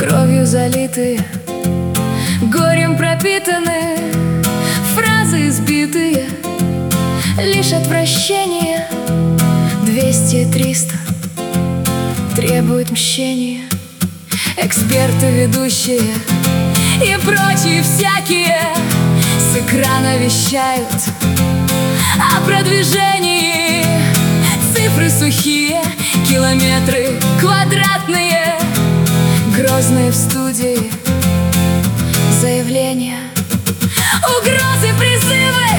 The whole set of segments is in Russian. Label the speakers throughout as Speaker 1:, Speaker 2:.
Speaker 1: кровью залитые, горем пропитаны, фразы избитые, лишь отвращение. 200-300 требует мщения. Эксперты, ведущие и прочие всякие с экрана вещают о продвижении. Цифры сухие, километры квадратные, грозные в студии заявления, угрозы, призывы,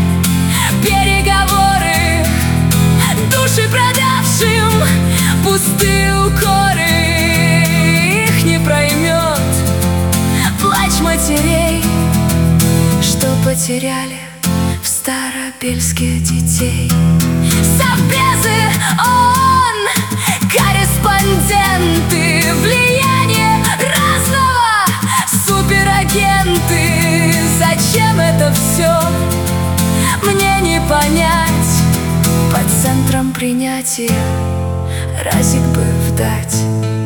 Speaker 1: переговоры, души продавшим пустые укоры. Их не проймет плач матерей, что потеряли в Старобельске детей. Совбезы, ООН, корреспонденты, влияние разного, суперагенты. Зачем это все? Мне не понять. Под центром принятия разик бы вдать.